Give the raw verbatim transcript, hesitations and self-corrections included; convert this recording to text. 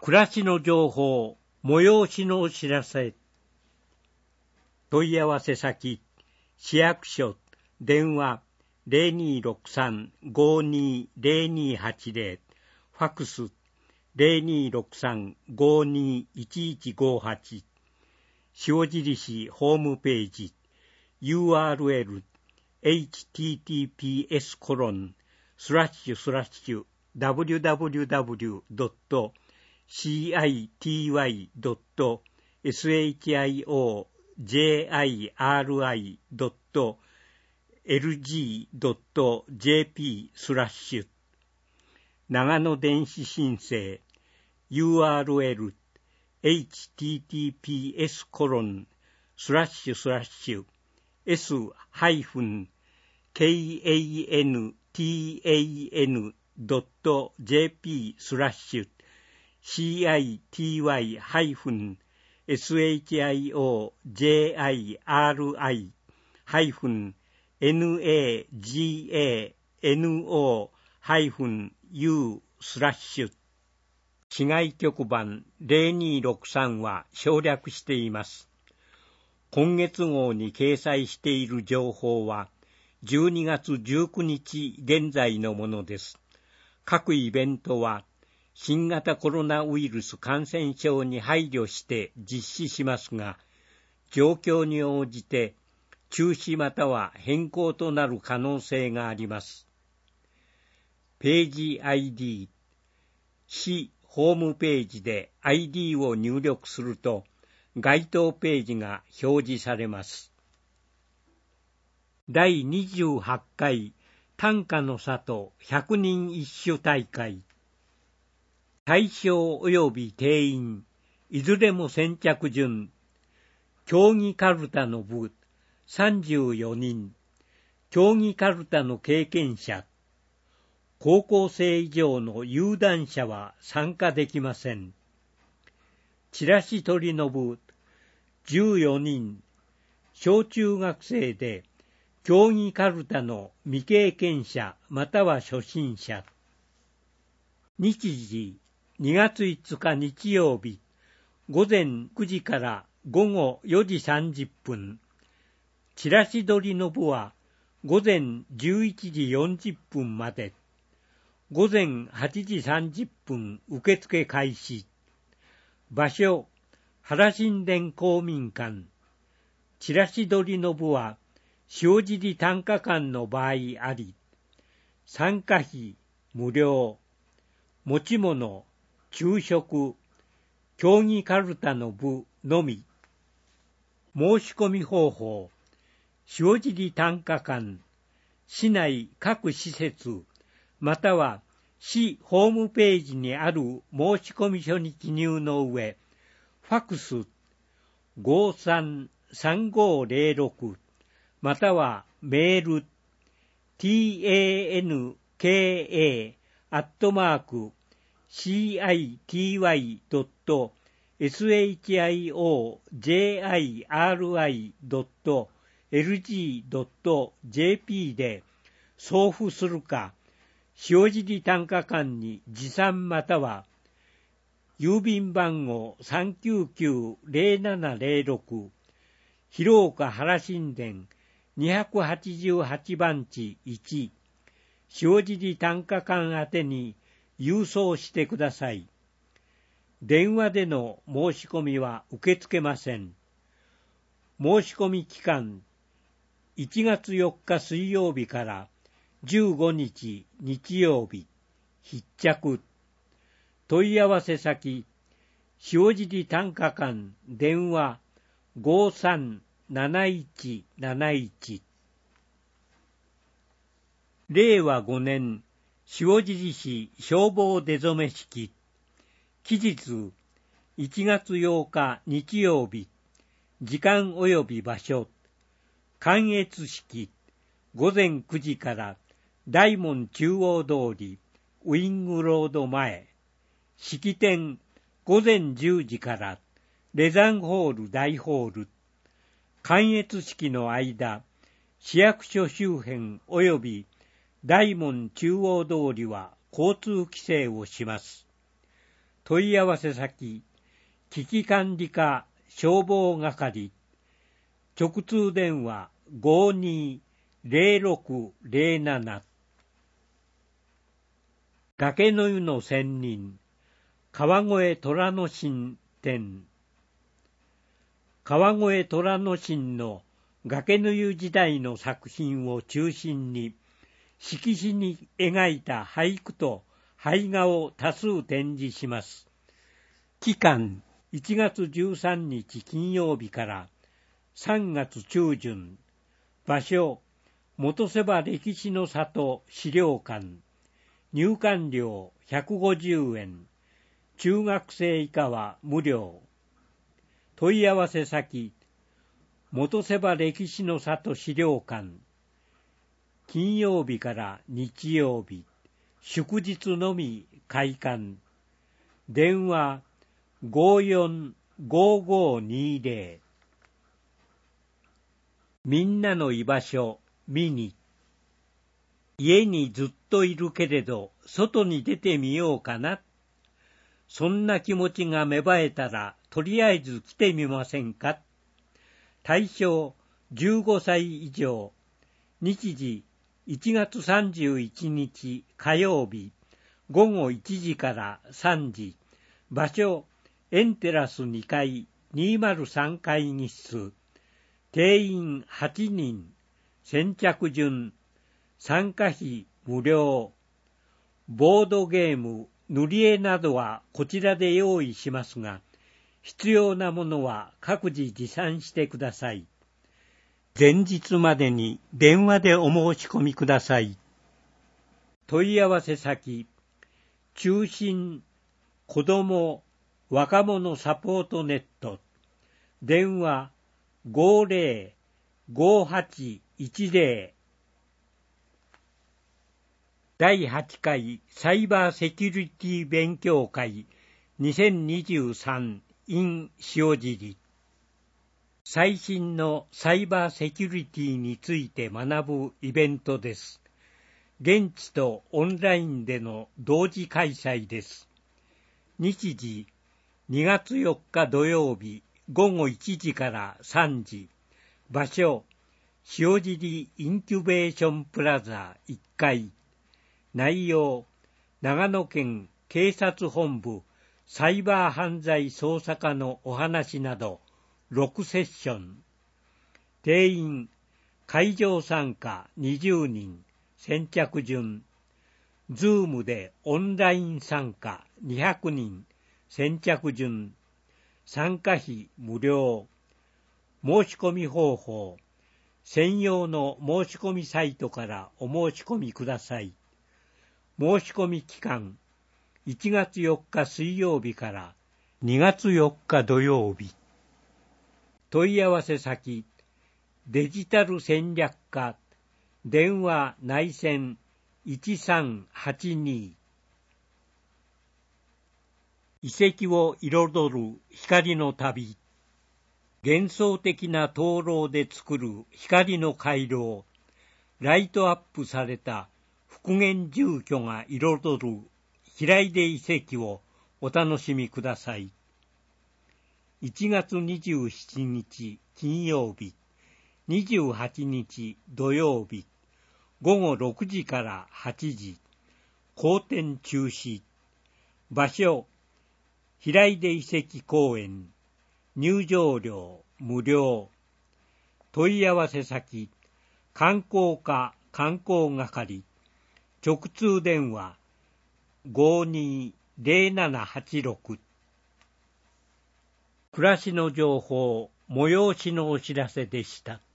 暮らしの情報、催しのお知らせ。問い合わせ先、市役所、電話 ゼロにーろくさん ごーにーゼロにーはちゼロ、ファックス ゼロにーろくさん ごーにーいちいちごはち、塩尻市ホームページ、ユーアールエル エイチティーティーピーエス コロンスラッシュスラッシュ ダブリューダブリューダブリュー ドット シーアイティーワイ ドット エスエイチアイオージェーアイアールアイ ドット エルジー ドット ジェーピー スラッシュ長野電子申請 ユーアールエル エイチティーティーピーエス コロンスラッシュスラッシュ S ハイフン ケーエーエヌティーエーエヌ ドット ジェーピー スラッシュ シーアイティーワイ ハイフン エスエイチアイオージェーアイアールアイ ハイフン エヌエージーエーエヌオー ハイフン ユー スラッシュ市外局番ゼロにーろくさんは省略しています。今月号に掲載している情報はじゅうにがつじゅうくにち現在のものです。各イベントは新型コロナウイルス感染症に配慮して実施しますが、状況に応じて中止または変更となる可能性があります。ページ アイディー、市ホームページで アイディー を入力すると、該当ページが表示されます。だいにじゅうはちかい短歌の里ひゃくにん一首大会。対象及び定員、いずれも先着順。競技かるたの部、さんじゅうよにん。競技かるたの経験者。高校生以上の有段者は参加できません。チラシ取りの部、じゅうよにん。小中学生で、競技かるたの未経験者または初心者。日時、にがついつか日曜日、ごぜんくじからごごよじさんじゅっぷん。チラシ取りの部はごぜんじゅういちじよんじゅっぷんまで。ごぜんはちじさんじゅっぷん受付開始。場所、原新田公民館。チラシ取りの部は塩尻短歌館の場合あり、参加費無料。持ち物、昼食、競技かるたの部のみ。申し込み方法、塩尻短歌館、市内各施設、または市ホームページにある申し込み書に記入の上、ファックス ごーさんさんごーゼロろく またはメール ティーエーエヌケーエー アットマーク シーアイティーワイ ドット エスエイチアイオージェーアイアールアイ ドット エルジー ドット ジェーピー で送付するか、塩尻短歌館に持参または郵便番号 さんきゅうきゅうゼロななゼロろく 広岡原新田にひゃくはちじゅうはちばんちいち、塩尻短歌館宛てに郵送してください。電話での申し込みは受け付けません。申し込み期間、いちがつよっか水曜日からじゅうごにち日曜日、必着。問い合わせ先、塩尻短歌館電話ごーさんなないちなないち。れいわごねん塩尻市消防出初式。期日、いちがつようか日曜日。時間及び場所。観閲式。ごぜんくじから大門中央通り、ウイングロード前。式典、ごぜんじゅうじからレザンホール大ホール。観閲式の間、市役所周辺及び大門中央通りは交通規制をします。 問い合わせ先、危機管理課消防係、直通電話 ごーにーぜろろくぜろなな。崖の湯の仙人、川越虎之進展。川越虎之進の崖の湯時代の作品を中心に、色紙に描いた俳句と俳画を多数展示します。期間、いちがつじゅうさんにち金曜日からさんがつ中旬。場所、元瀬場歴史の里資料館。入館料ひゃくごじゅうえん。中学生以下は無料。問い合わせ先、元瀬場歴史の里資料館。金曜日から日曜日、祝日のみ開館。電話ごーよんごーごーにーぜろ。みんなの居場所見に。家にずっといるけれど、外に出てみようかな。そんな気持ちが芽生えたら、とりあえず来てみませんか。対象じゅうごさい以上。日時いちがつさんじゅういちにち火曜日、ごごいちじからさんじ。場所エンテラスにかいにひゃくさん会議室。定員はちにん。先着順。参加費無料。ボードゲーム、塗り絵などはこちらで用意しますが、必要なものは各自持参してください。前日までに電話でお申し込みください。問い合わせ先、中心子ども若者サポートネット。電話ごーぜろごーはちいちぜろ。だいはちかいサイバーセキュリティ勉強会にせんにじゅうさん in 塩尻。最新のサイバーセキュリティについて学ぶイベントです。現地とオンラインでの同時開催です。日時にがつよっか土曜日ごごいちじからさんじ。場所塩尻インキュベーションプラザいっかい。内容、長野県警察本部サイバー犯罪捜査課のお話などろくセッション。定員、会場参加にじゅうにん、先着順。ズームでオンライン参加にひゃくにん、先着順。参加費無料。申し込み方法、専用の申し込みサイトからお申し込みください。申し込み期間、いちがつよっか水曜日からにがつよっか土曜日。問い合わせ先、デジタル戦略課、電話内線いちさんはちに。遺跡を彩る光の旅。幻想的な灯籠で作る光の回廊、ライトアップされた復元住居が彩る平出遺跡をお楽しみください。いちがつにじゅうしちにち金曜日、にじゅうはちにち土曜日、ごごろくじからはちじ、公展中止。場所、平出遺跡公園。入場料無料。問い合わせ先、観光課観光係。直通電話ごーにーぜろななはちろく。暮らしの情報、催しのお知らせでした。